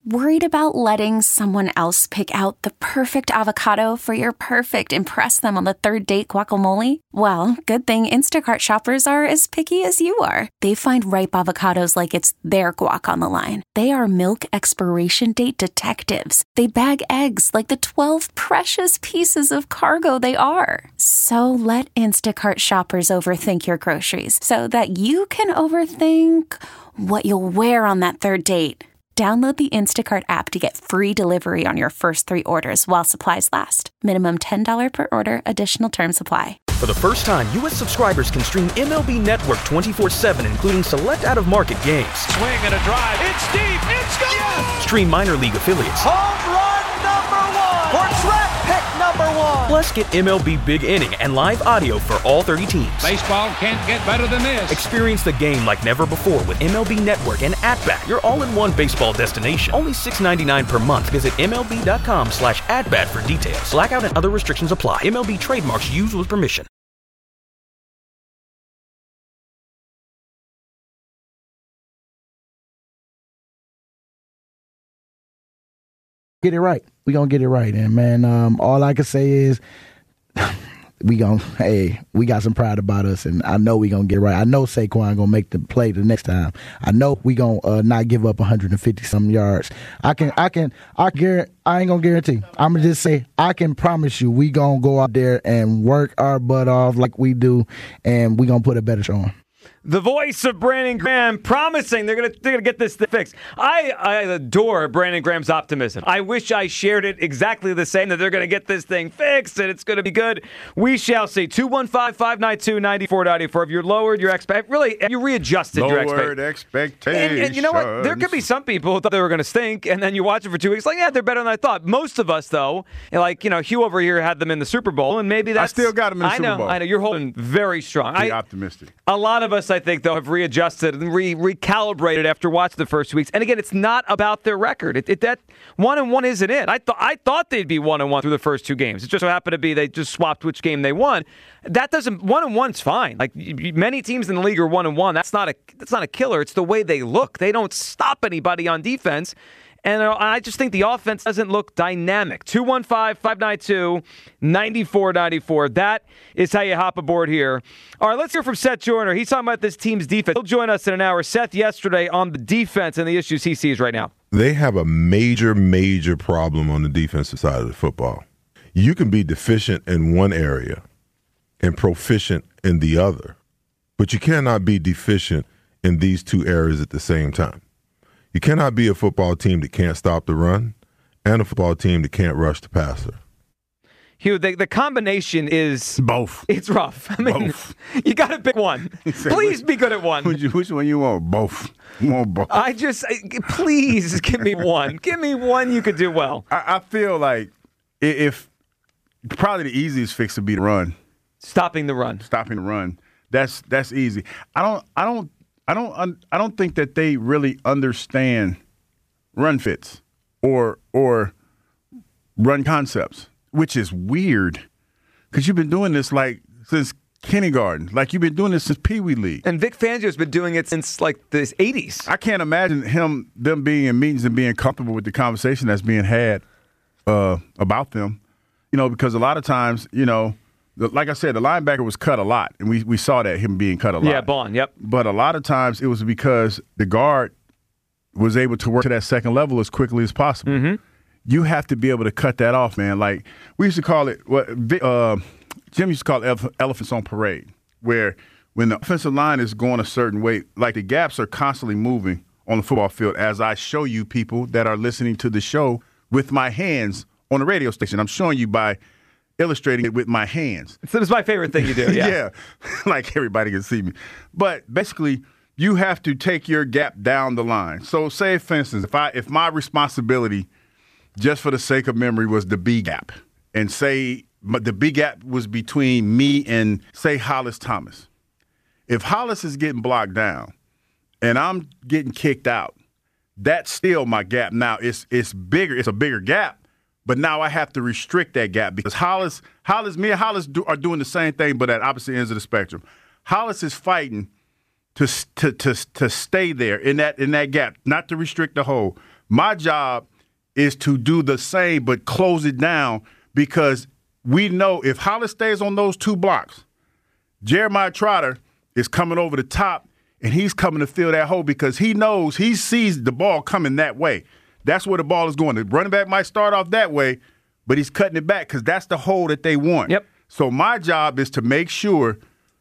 Worried about letting someone else pick out the perfect avocado for your perfect impress them on the third date guacamole? Well, good thing Instacart shoppers are as picky as you are. They find ripe avocados like it's their guac on the line. They are milk expiration date detectives. They bag eggs like the 12 precious pieces of cargo they are. So let Instacart shoppers overthink your groceries so that you can overthink what you'll wear on that third date. Download the Instacart app to get free delivery on your first 3 orders while supplies last. Minimum $10 per order. Additional terms apply. For the first time, U.S. subscribers can stream MLB Network 24/7, including select out-of-market games. Swing and a drive. It's deep. It's gone. Yes. Stream minor league affiliates. Home run number 1. Or draft pick number 1. Plus, get MLB Big Inning and live audio for all 30 teams. Baseball can't get better than this. Experience the game like never before with MLB Network and At-Bat, your all-in-one baseball destination. Only $6.99 per month. Visit MLB.com/atbat for details. Blackout and other restrictions apply. MLB trademarks used with permission. Get it right. We gonna get it right. And man, all I can say is we got some pride about us, and I know we gonna get it right. I know Saquon gonna make the play the next time. I know we gonna not give up 150 some yards. I ain't gonna guarantee. I'm gonna just say I can promise you we gonna go out there and work our butt off like we do, and we gonna put a better show on. The voice of Brandon Graham promising they're gonna get this thing fixed. I adore Brandon Graham's optimism. I wish I shared it exactly the same, that they're gonna get this thing fixed and it's gonna be good. We shall see. 215-592-9494. Have you lowered your have you readjusted your expectations? And you know what? There could be some people who thought they were gonna stink, and then you watch it for 2 weeks, like, yeah, they're better than I thought. Most of us, though, Hugh over here had them in the Super Bowl, and maybe that's. I still got them in the Super Bowl. I know. You're holding very strong. Be optimistic. A lot of us, I think, though, have readjusted and recalibrated after watching the first 2 weeks. And again, it's not about their record. That 1-1 isn't it. I thought they'd be 1-1 through the first 2 games. It just so happened to be they just swapped which game they won. That doesn't 1-1's fine. Like many teams in the league are 1-1. That's not a killer. It's the way they look. They don't stop anybody on defense. And I just think the offense doesn't look dynamic. 215-592-9494. That is how you hop aboard here. All right, let's hear from Seth Joyner. He's talking about this team's defense. He'll join us in an hour. Seth, yesterday on the defense and the issues he sees right now. They have a major, major problem on the defensive side of the football. You can be deficient in one area and proficient in the other, but you cannot be deficient in these 2 areas at the same time. You cannot be a football team that can't stop the run and a football team that can't rush the passer. Hugh, the combination is... Both. It's rough. I mean, both. You got to pick one. Please be good at one. Which one you want? Both. You want both. Please give me one. Give me one you could do well. I feel like if probably the easiest fix would be the run. Stopping the run. That's easy. I don't think that they really understand run fits or run concepts, which is weird because you've been doing this since kindergarten. You've been doing this since Pee Wee League. And Vic Fangio's been doing it since the 80s. I can't imagine them being in meetings and being comfortable with the conversation that's being had about them, because a lot of times, like I said, the linebacker was cut a lot, and we saw that, him being cut a lot. Yeah, Bond, yep. But a lot of times it was because the guard was able to work to that second level as quickly as possible. Mm-hmm. You have to be able to cut that off, man. We used to call it Jim used to call it elephants on parade, where when the offensive line is going a certain way, the gaps are constantly moving on the football field, as I show you people that are listening to the show with my hands on the radio station. I'm showing you by illustrating it with my hands. So it's my favorite thing you do, yeah. Yeah, everybody can see me. But basically, you have to take your gap down the line. So say, for instance, if my responsibility, just for the sake of memory, was the B gap, and say the B gap was between me and, say, Hollis Thomas. If Hollis is getting blocked down and I'm getting kicked out, that's still my gap. Now, it's bigger. It's a bigger gap. But now I have to restrict that gap because me and Hollis are doing the same thing, but at opposite ends of the spectrum. Hollis is fighting to stay there in that gap, not to restrict the hole, My job is to do the same but close it down, because we know if Hollis stays on those 2 blocks, Jeremiah Trotter is coming over the top, and he's coming to fill that hole because he knows, he sees the ball coming that way. That's where the ball is going. The running back might start off that way, but he's cutting it back because that's the hole that they want. Yep. So my job is to make sure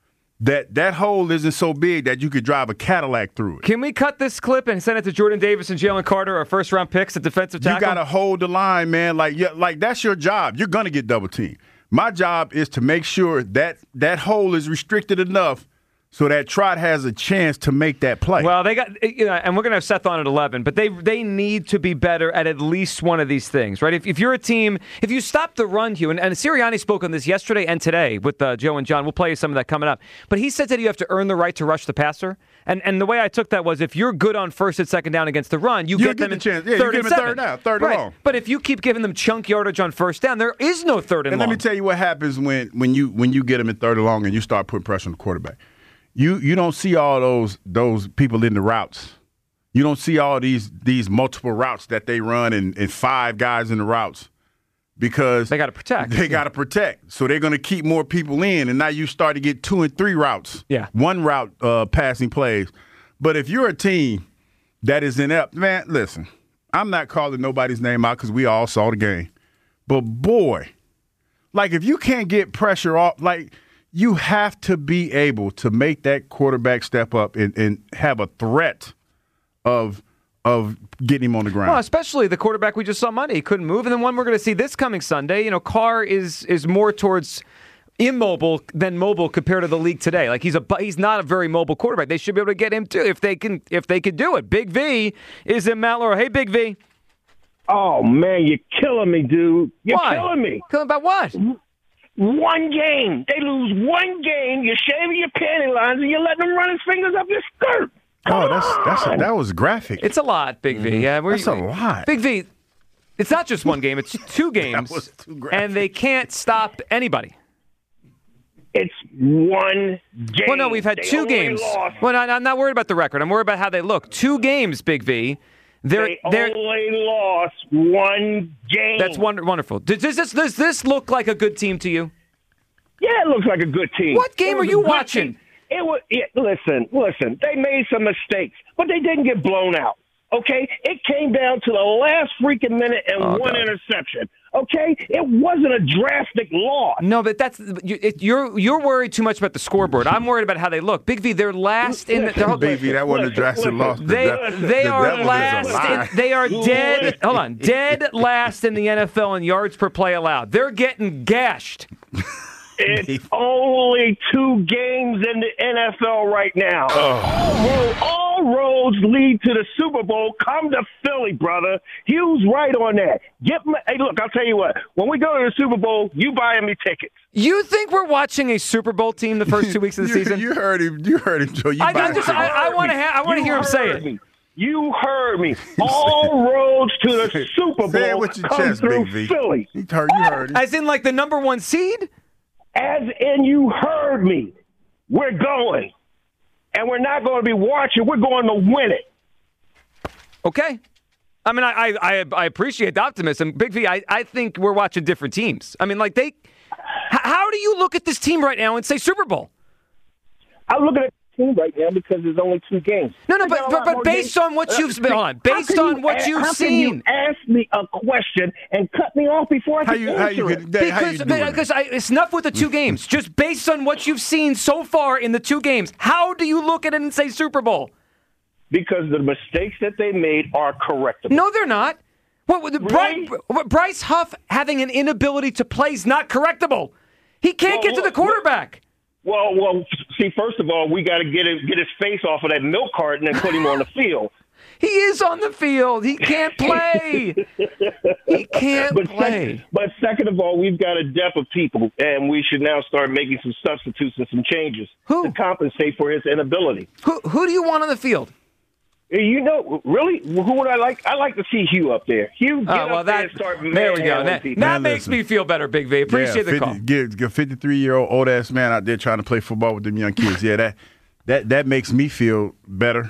that hole isn't so big that you could drive a Cadillac through it. Can we cut this clip and send it to Jordan Davis and Jalen Carter, our first-round picks at defensive tackle? You got to hold the line, man. Like that's your job. You're going to get double teamed. My job is to make sure that hole is restricted enough so that Trot has a chance to make that play. Well, they got, and we're going to have Seth on at 11, but they need to be better at least one of these things, right? If you're a team, if you stop the run, Hugh, and Sirianni spoke on this yesterday and today with Joe and John. We'll play you some of that coming up. But he said that you have to earn the right to rush the passer. And the way I took that was if you're good on first and second down against the run, you get them the in chance. Yeah, third you and give them seven. third down, third right. and long. But if you keep giving them chunk yardage on first down, there is no third and long. And let me tell you what happens when you get them in third and long and you start putting pressure on the quarterback. You don't see all those people in the routes. You don't see all these multiple routes that they run and 5 guys in the routes because they got to protect. They got to protect. So they're going to keep more people in, and now you start to get 2 and 3 routes. Yeah. 1 route passing plays. But if you're a team that is inept, man, listen, I'm not calling nobody's name out because we all saw the game. But boy, like if you can't get pressure off, like – you have to be able to make that quarterback step up and have a threat of getting him on the ground. Well, especially the quarterback we just saw Monday. He couldn't move. And then one we're going to see this coming Sunday. Carr is more towards immobile than mobile compared to the league today. Like he's not a very mobile quarterback. They should be able to get him too if they could do it. Big V is in Mount Laurel. Hey, Big V. Oh, man, you're killing me, dude. You're Why? killing me. Killing about what? One game. They lose one game. You're shaving your panty lines and you're letting them run his fingers up your skirt. That was graphic. It's a lot, Big V. Yeah, that's a lot. Big V, it's not just one game. It's 2 games. That was too graphic. And they can't stop anybody. It's one game. Well, no, we've had They 2 only games. lost. Well, I'm not worried about the record. I'm worried about how they look. 2 games, Big V. They only lost one game. That's wonderful. Does this look like a good team to you? Yeah, it looks like a good team. What game are you watching? Listen. They made some mistakes, but they didn't get blown out. Okay, it came down to the last freaking minute and one interception. Okay, it wasn't a drastic loss. No, but you're worried too much about the scoreboard. I'm worried about how they look. Big V, they're last in the. Big V, that wasn't a drastic loss. They are last. They are dead. Hold on, dead last in the NFL in yards per play allowed. They're getting gashed. It's only 2 games in the NFL right now. All roads lead to the Super Bowl. Come to Philly, brother. Hugh's right on that. Hey, look, I'll tell you what. When we go to the Super Bowl, you buying me tickets. You think we're watching a Super Bowl team the first 2 weeks of the season? You heard him, Joe. I want to hear him say it. You heard me. All roads to the Super Bowl Say it with your come chest, through Big V. Philly. You heard him. As in, like the number 1 seed? As in, you heard me. We're going. And we're not going to be watching. We're going to win it. Okay. I mean, I appreciate the optimism. Big V, I think we're watching different teams. I mean, like how do you look at this team right now and say Super Bowl? I'm looking at the team right now because there's only 2 games. No, but based on what you've seen, hold on. Based on what you've seen, you ask me a question and cut me off before I can answer it. Because it's enough with the 2 games. Just based on what you've seen so far in the 2 games, how do you look at it and say Super Bowl? Because the mistakes that they made are correctable. No, they're not. Really? Bryce Huff having an inability to play is not correctable. He can't get to the quarterback. Well, see, first of all, we got to get his face off of that milk carton and put him on the field. He is on the field. He can't play. He can't play. But second of all, we've got a depth of people, and we should now start making some substitutes and some changes to compensate for his inability. Who do you want on the field? You know, really, who would I like? I like to see Hugh up there. Hugh, get up there and start there we go. That makes me feel better, Big V. Appreciate the call. Get a 53-year-old old-ass man out there trying to play football with them young kids. Yeah, that makes me feel better.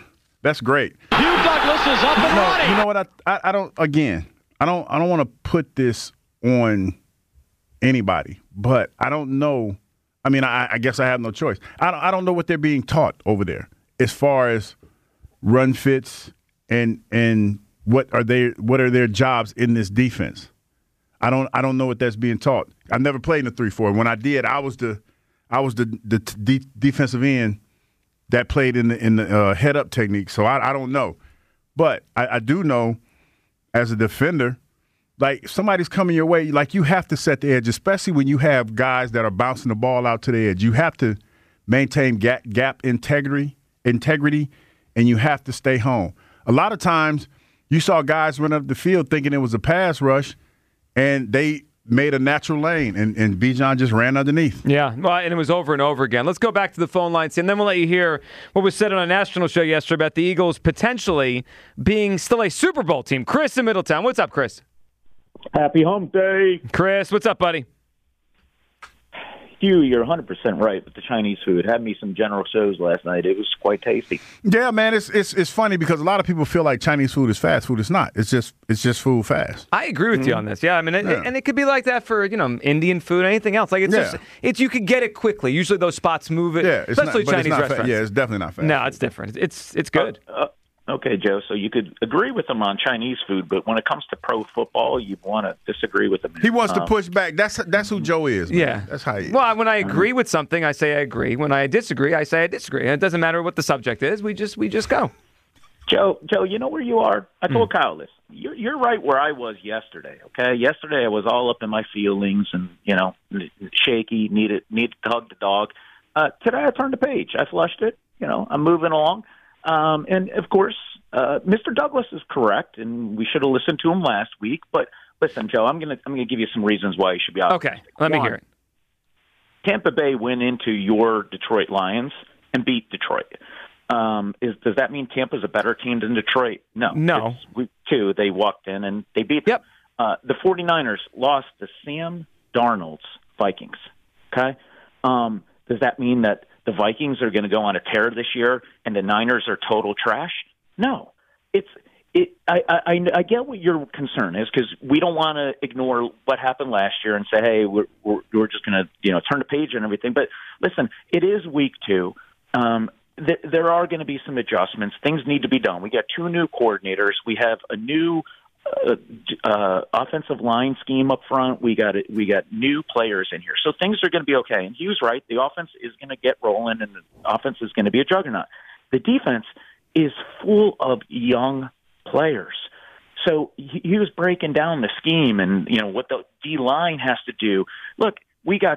That's great. Hugh Douglas is up and running. You know what? I don't want to put this on anybody, but I don't know. I mean, I guess I have no choice. I don't know what they're being taught over there as far as run fits and what are their jobs in this defense. I don't know what that's being taught. I've never played in the 3-4. When I did, I was the defensive end that played in the head up technique. So I don't know, but I do know as a defender, like if somebody's coming your way, like you have to set the edge, especially when you have guys that are bouncing the ball out to the edge. You have to maintain gap integrity, and you have to stay home. A lot of times you saw guys run up the field thinking it was a pass rush, and they made a natural lane, and Bijan just ran underneath. Yeah, well, and it was over and over again. Let's go back to the phone lines, and then we'll let you hear what was said on a national show yesterday about the Eagles potentially being still a Super Bowl team. Chris in Middletown. What's up, Chris? Happy hump day. Chris, what's up, buddy? Hugh, you're 100% right with the Chinese food. Had me some General Tso's last night. It was quite tasty. Yeah, man, it's funny because a lot of people feel like Chinese food is fast food. It's not. It's just food fast. I agree with you on this. Yeah, I mean, and it could be like that for Indian food, anything else. Like it's you could get it quickly. Usually those spots move it. Yeah, especially Chinese restaurants. Yeah, it's definitely not fast. No, it's different. It's good. Okay, Joe, so you could agree with him on Chinese food, but when it comes to pro football, you want to disagree with him. He wants to push back. That's who Joe is, man. Yeah. That's how he is. Well, when I agree with something, I say I agree. When I disagree, I say I disagree. And it doesn't matter what the subject is. We just go. Joe, you know where you are? I told Kyle this. You're right where I was yesterday, okay? Yesterday I was all up in my feelings and, shaky, needed to hug the dog. Today I turned the page. I flushed it. I'm moving along. And, of course, Mr. Douglas is correct, and we should have listened to him last week. But, listen, Joe, I'm gonna give you some reasons why you should be optimistic. Okay, let me hear it. Tampa Bay went into your Detroit Lions and beat Detroit. Does that mean Tampa's a better team than Detroit? No. It's week 2, they walked in and they beat them. Yep. The 49ers lost to Sam Darnold's Vikings. Okay? Does that mean that the Vikings are going to go on a tear this year and the Niners are total trash? No. I get what your concern is because we don't want to ignore what happened last year and say, hey, we're just going to turn the page and everything. But listen, it is week 2. There are going to be some adjustments. Things need to be done. We got 2 new coordinators. We have a new offensive line scheme up front. We got new players in here, so things are going to be okay. And Hugh's right; the offense is going to get rolling, and the offense is going to be a juggernaut. The defense is full of young players. So he was breaking down the scheme and what the D line has to do. Look, we got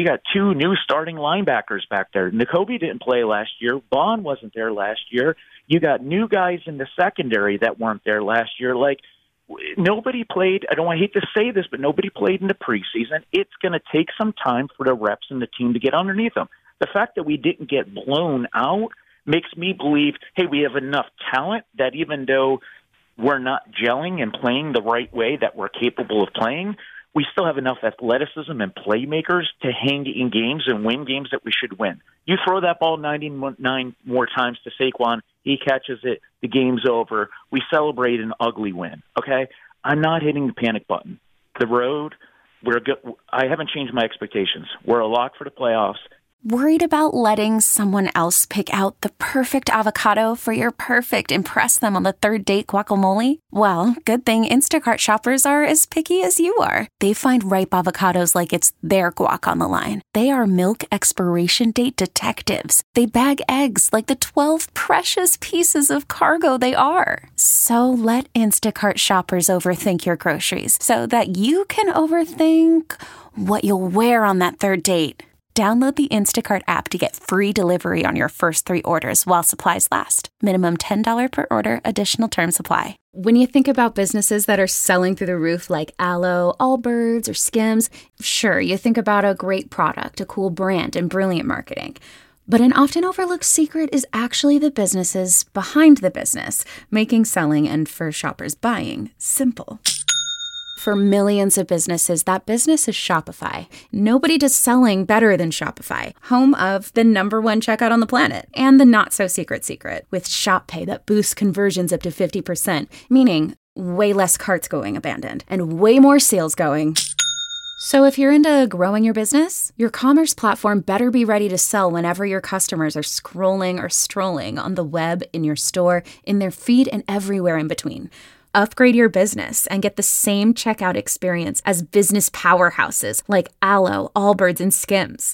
2 new starting linebackers back there. N'Kobe didn't play last year. Vaughn wasn't there last year. You got new guys in the secondary that weren't there last year. Like. Nobody played. I hate to say this, but nobody played in the preseason. It's going to take some time for the reps and the team to get underneath them. The fact that we didn't get blown out makes me believe, hey, we have enough talent that even though we're not gelling and playing the right way that we're capable of playing, we still have enough athleticism and playmakers to hang in games and win games that we should win. You throw that ball 99 more times to Saquon, he catches it, the game's over. We celebrate an ugly win, okay? I'm not hitting the panic button. The road, we're good. I haven't changed my expectations. We're a lock for the playoffs. Worried about letting someone else pick out the perfect avocado for your perfect impress them on the third date guacamole? Well, good thing Instacart shoppers are as picky as you are. They find ripe avocados like it's their guac on the line. They are milk expiration date detectives. They bag eggs like the 12 precious pieces of cargo they are. So let Instacart shoppers overthink your groceries so that you can overthink what you'll wear on that third date. Download the Instacart app to get free delivery on your first 3 orders while supplies last. Minimum $10 per order. Additional terms apply. When you think about businesses that are selling through the roof like Aloe, Allbirds, or Skims, sure, you think about a great product, a cool brand, and brilliant marketing. But an often overlooked secret is actually the businesses behind the business, making selling and for shoppers buying simple. For millions of businesses, that business is Shopify. Nobody does selling better than Shopify, home of the #1 checkout on the planet and the not-so-secret with Shop Pay that boosts conversions up to 50%, meaning way less carts going abandoned and way more sales going. So if you're into growing your business, your commerce platform better be ready to sell whenever your customers are scrolling or strolling on the web, in your store, in their feed, and everywhere in between. Upgrade your business and get the same checkout experience as business powerhouses like Allo, Allbirds, and Skims.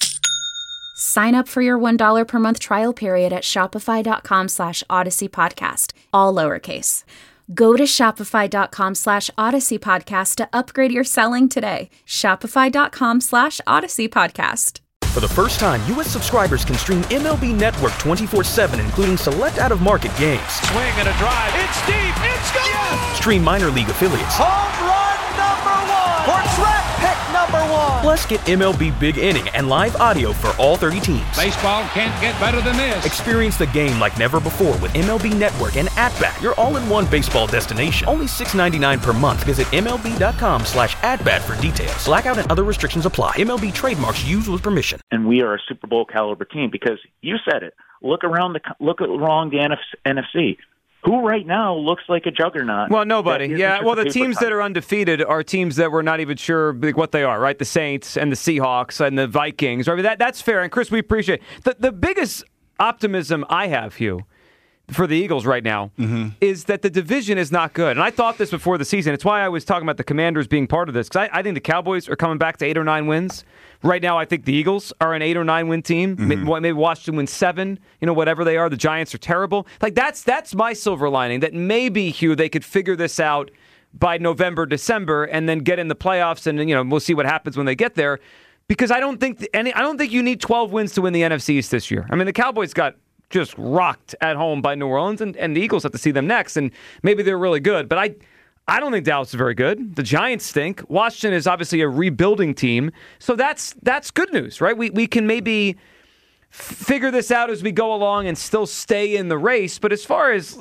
Sign up for your $1 per month trial period at shopify.com/Odyssey Podcast, all lowercase. Go to shopify.com/Odyssey Podcast to upgrade your selling today. Shopify.com/Odyssey Podcast. For the first time, U.S. subscribers can stream MLB Network 24/7, including select out-of-market games. Swing and a drive. It's deep. It's gone. Yes! Stream minor league affiliates. Home run #1. Or track pick #1. Plus, get MLB Big Inning and live audio for all 30 teams. Baseball can't get better than this. Experience the game like never before with MLB Network and At-Bat, your all-in-one baseball destination. Only $6.99 per month. Visit MLB.com/AtBat for details. Blackout and other restrictions apply. MLB trademarks used with permission. And we are a Super Bowl caliber team because you said it. Look around the NFC. Who right now looks like a juggernaut? Well, nobody. Yeah, well, the teams that are undefeated are teams that we're not even sure what they are, right? The Saints and the Seahawks and the Vikings. I mean, that's fair. And, Chris, we appreciate it. The biggest optimism I have, Hugh, for the Eagles right now is that the division is not good. And I thought this before the season. It's why I was talking about the Commanders being part of this, because I think the Cowboys are coming back to 8 or 9 wins. Right now, I think the Eagles are an 8 or 9 win team. Maybe Washington wins 7, whatever they are. The Giants are terrible. Like, that's my silver lining, that maybe, Hugh, they could figure this out by November, December, and then get in the playoffs, and we'll see what happens when they get there. Because I don't think you need 12 wins to win the NFC East this year. I mean, the Cowboys got just rocked at home by New Orleans, and the Eagles have to see them next, and maybe they're really good. But I don't think Dallas is very good. The Giants stink. Washington is obviously a rebuilding team. So that's good news, right? We can maybe figure this out as we go along and still stay in the race. But as far as,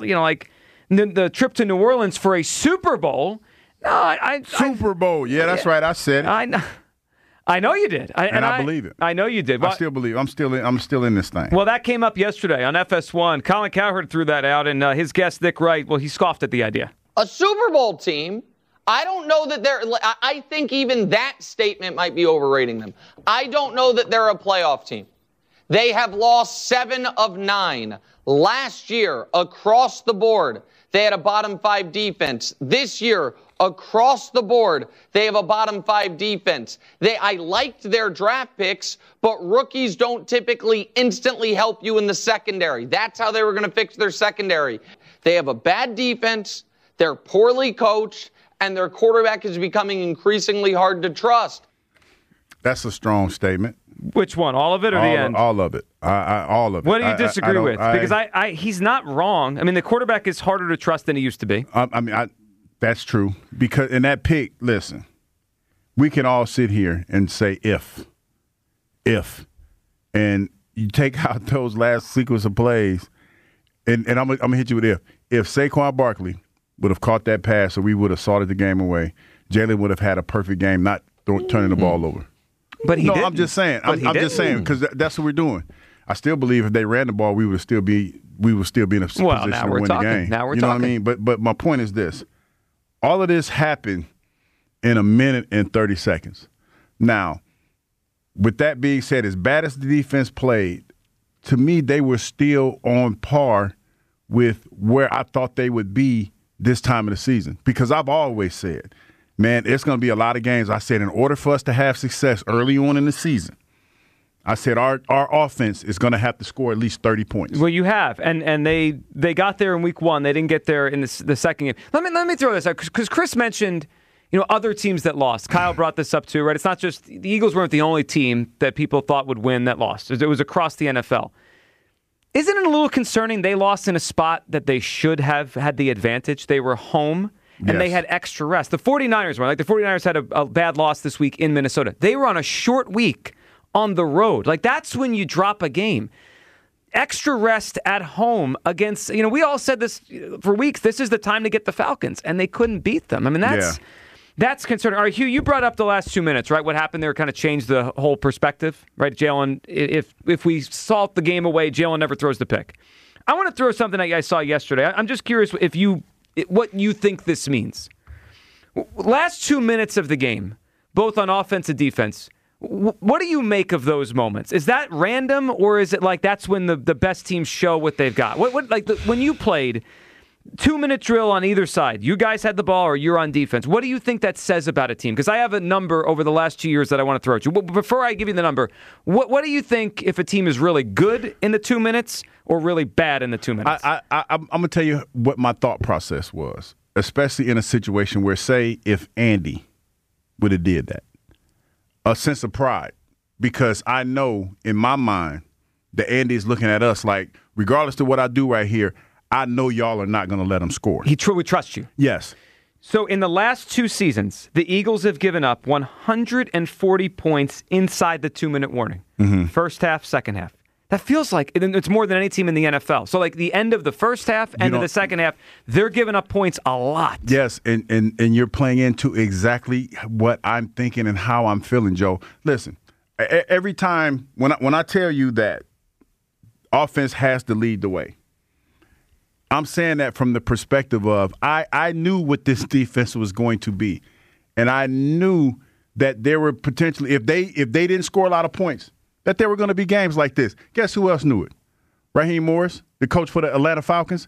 the trip to New Orleans for a Super Bowl, no, Super Bowl. Yeah, that's right. I said it. I know you did. I believe it. I know you did. I still believe it. I'm still in this thing. Well, that came up yesterday on FS1. Colin Cowherd threw that out, and his guest, Nick Wright, he scoffed at the idea. A Super Bowl team, I don't know that I think even that statement might be overrating them. I don't know that they're a playoff team. They have lost 7 of 9. Last year, across the board, they had a bottom 5 defense. This year, across the board, they have a bottom 5 defense. I liked their draft picks, but rookies don't typically instantly help you in the secondary. That's how they were going to fix their secondary. They have a bad defense. They're poorly coached, and their quarterback is becoming increasingly hard to trust. That's a strong statement. Which one? All of it or the end? All of it. All of it. What do you disagree with? Because he's not wrong. I mean, the quarterback is harder to trust than he used to be. That's true. Because in that pick, listen, we can all sit here and say if, and you take out those last sequence of plays, and I'm gonna hit you with if Saquon Barkley would have caught that pass, or we would have sorted the game away, Jalen would have had a perfect game, not turning the ball over. But he didn't. I'm just saying. I'm just saying because that's what we're doing. I still believe if they ran the ball, we would still be in a position to win the game. Now we're talking. You know what I mean? But my point is this: all of this happened in a minute and 30 seconds. Now, with that being said, as bad as the defense played, to me they were still on par with where I thought they would be this time of the season. Because I've always said, man, it's going to be a lot of games. I said in order for us to have success early on in the season, I said our offense is going to have to score at least 30 points. Well, you have, and they got there in week 1. They didn't get there in the second game. Let me throw this out because Chris mentioned other teams that lost. Kyle brought this up too, right? It's not just the Eagles weren't the only team that people thought would win that lost. It was across the NFL. Isn't it a little concerning they lost in a spot that they should have had the advantage? They were home, and they had extra rest. The 49ers were. The 49ers had a bad loss this week in Minnesota. They were on a short week on the road. That's when you drop a game. Extra rest at home against, we all said this for weeks, this is the time to get the Falcons, and they couldn't beat them. I mean, That's concerning. All right, Hugh, you brought up the last 2 minutes, right? What happened there kind of changed the whole perspective, right? Jalen, if we salt the game away, Jalen never throws the pick. I want to throw something that I saw yesterday. I'm just curious what you think this means. Last 2 minutes of the game, both on offense and defense, what do you make of those moments? Is that random, or is it like that's when the best teams show what they've got? When you played 2-minute drill on either side, you guys had the ball or you're on defense. What do you think that says about a team? Because I have a number over the last 2 years that I want to throw at you. But before I give you the number, what do you think if a team is really good in the 2 minutes or really bad in the 2 minutes? I'm going to tell you what my thought process was, especially in a situation where, say, if Andy would have did that. A sense of pride, because I know in my mind that Andy's looking at us like, regardless of what I do right here, I know y'all are not going to let him score. He truly trusts you. Yes. So in the last 2 seasons, the Eagles have given up 140 points inside the 2-minute warning. Mm-hmm. First half, second half. That feels like it's more than any team in the NFL. So like the end of the first half, end of the second half, they're giving up points a lot. Yes, and you're playing into exactly what I'm thinking and how I'm feeling, Joe. Listen, every time when I tell you that offense has to lead the way, I'm saying that from the perspective of I knew what this defense was going to be. And I knew that there were potentially, if they didn't score a lot of points, that there were going to be games like this. Guess who else knew it? Raheem Morris, the coach for the Atlanta Falcons.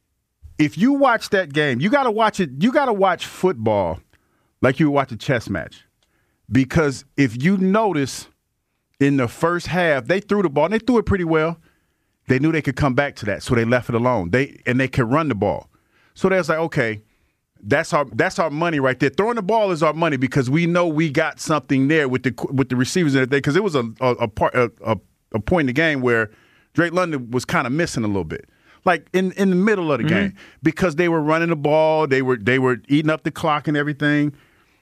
If you watch that game, you got to watch it. You got to watch football like you would watch a chess match. Because if you notice in the first half, they threw the ball, and they threw it pretty well. They knew they could come back to that, so they left it alone. They could run the ball. So they was like, okay, that's our money right there. Throwing the ball is our money because we know we got something there with the receivers and everything. Because it was a point in the game where Drake London was kind of missing a little bit, like in the middle of the game, because they were running the ball, they were eating up the clock and everything,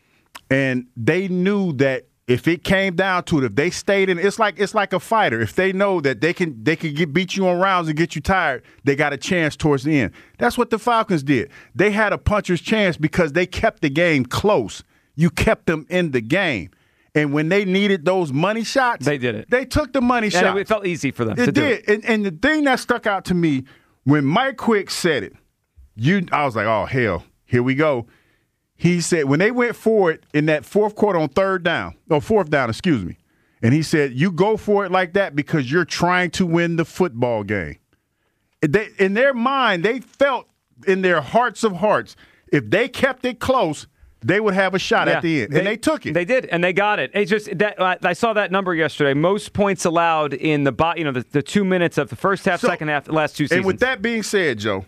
and they knew that if it came down to it, if they stayed in, it's like a fighter. If they know that they can beat you on rounds and get you tired, they got a chance towards the end. That's what the Falcons did. They had a puncher's chance because they kept the game close. You kept them in the game. And when they needed those money shots, they did it. They took the money shot. It felt easy for them it to did. do it. And the thing that stuck out to me, when Mike Quick said it, I was like, oh, hell, here we go. He said when they went for it in that fourth quarter on fourth down, and he said, you go for it like that because you're trying to win the football game. In their mind, they felt in their hearts of hearts, if they kept it close, they would have a shot at the end. And they took it. They did, and they got it. It's just that I saw that number yesterday. Most points allowed in the 2 minutes of the first half, second half, the last 2 seasons. And with that being said, Joe,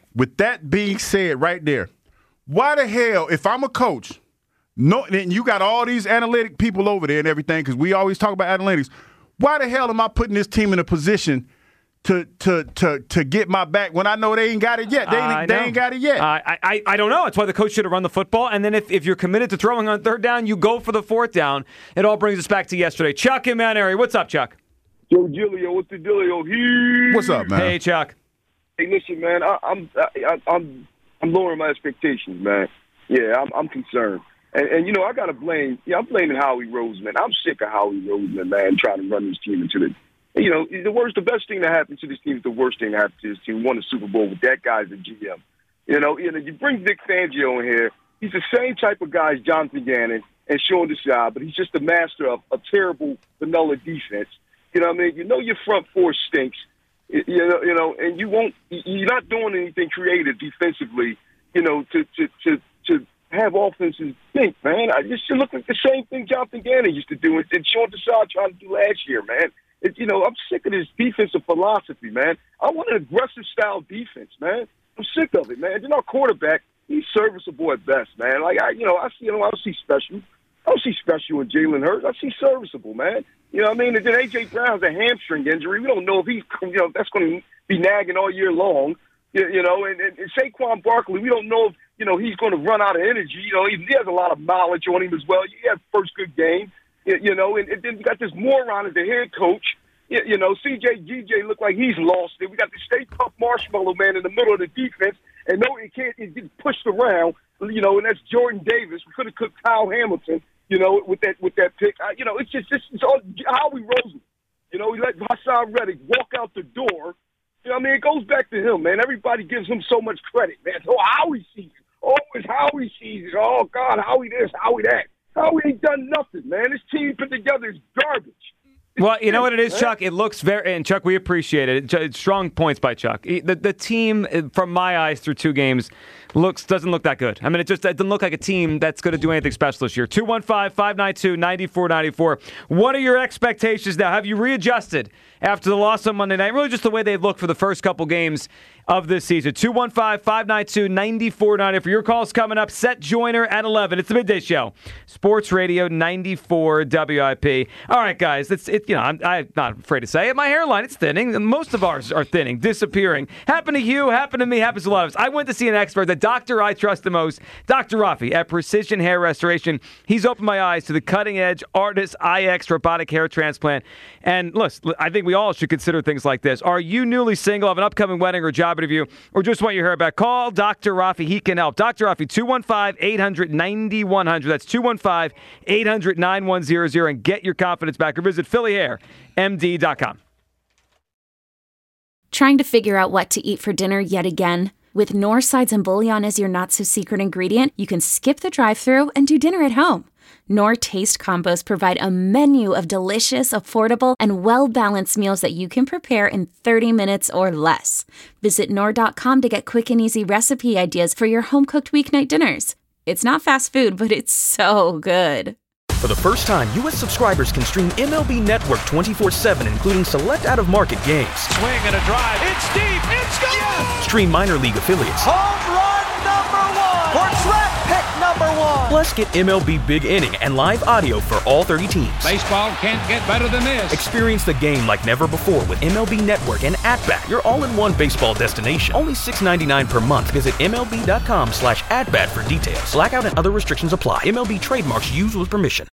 right there, why the hell, if I'm a coach, and you got all these analytic people over there and everything, because we always talk about analytics, why the hell am I putting this team in a position to get my back when I know they ain't got it yet? They ain't got it yet. I don't know. That's why the coach should have run the football. And then if you're committed to throwing on third down, you go for the fourth down. It all brings us back to yesterday. Chuck in Mount Airy. What's up, Chuck? Joe Giglio, what's the dealio here? What's up, man? Hey, Chuck. Hey, listen, man, I'm lowering my expectations, man. Yeah, I'm concerned. And you know, I got to blame – I'm blaming Howie Roseman. I'm sick of Howie Roseman, man, trying to run this team into the – you know, the best thing that happened to this team is the worst thing that happened to this team. Won the Super Bowl with that guy as a GM. You know, you bring Vic Fangio in here. He's the same type of guy as Jonathan Gannon and Sean Desai, but he's just a master of a terrible vanilla defense. You know what I mean? You know your front four stinks. You know, and you're not doing anything creative defensively, you know, to have offenses think, man. This should look like the same thing Jonathan Gannon used to do and Sean Desai tried to do last year, man. You know, I'm sick of this defensive philosophy, man. I want an aggressive style defense, man. I'm sick of it, man. Then our quarterback, he's serviceable at best, man. Like I don't see special. I don't see special in Jalen Hurts. I see serviceable, man. You know what I mean? And then A.J. Brown's a hamstring injury. We don't know if he's, that's going to be nagging all year long. You know, and Saquon Barkley, we don't know if, he's going to run out of energy. You know, he has a lot of knowledge on him as well. He had first good game, and then we got this moron as the head coach. You know, GJ looked like he's lost it. We got the Stay Puft Marshmallow Man in the middle of the defense, and no, he can't get pushed around. and that's Jordan Davis. We could have cooked Kyle Hamilton, with that pick. It's all Howie Roseman. He let Hassan Reddick walk out the door. It goes back to him, man. Everybody gives him so much credit, man. Oh, Howie sees it. Oh, it's Howie sees it. Oh, God, Howie this, Howie that. Howie ain't done nothing, man. This team put together is garbage. Well, you know what it is, Chuck? It looks very, and Chuck, we appreciate it. Strong points by Chuck. The team, from my eyes through 2 games, doesn't look that good. I mean, it doesn't look like a team that's going to do anything special this year. 215-592-9494. What are your expectations now? Have you readjusted after the loss on Monday night? Really just the way they look for the first couple games of this season. 215-592-9494. Your call's coming up. Set Joyner at 11. It's the Midday Show. Sports Radio 94 WIP. All right, guys. I'm not afraid to say it. My hairline, it's thinning. Most of ours are thinning, disappearing. Happened to you, happened to me, happens to a lot of us. I went to see an expert, the doctor I trust the most, Dr. Rafi at Precision Hair Restoration. He's opened my eyes to the cutting-edge Artis IX robotic hair transplant. And listen, I think we all should consider things like this. Are you newly single, have an upcoming wedding or job interview, or just want your hair back? Call Dr. Rafi. He can help. Dr. Rafi, 215-800-9100. That's 215-800-9100, and get your confidence back. Or visit PhillyHairMD.com. Trying to figure out what to eat for dinner yet again? With Knorr sides and bouillon as your not-so-secret ingredient, you can skip the drive-thru and do dinner at home. Knorr Taste Combos provide a menu of delicious, affordable, and well-balanced meals that you can prepare in 30 minutes or less. Visit Knorr.com to get quick and easy recipe ideas for your home-cooked weeknight dinners. It's not fast food, but it's so good. For the first time, U.S. subscribers can stream MLB Network 24/7, including select out-of-market games. Swing and a drive. It's deep. It's gone. Yes! Stream minor league affiliates. Home run number 1. For track pick number 1. Plus, get MLB Big Inning and live audio for all 30 teams. Baseball can't get better than this. Experience the game like never before with MLB Network and At-Bat, your all-in-one baseball destination. Only $6.99 per month. Visit MLB.com/AtBat for details. Blackout and other restrictions apply. MLB trademarks used with permission.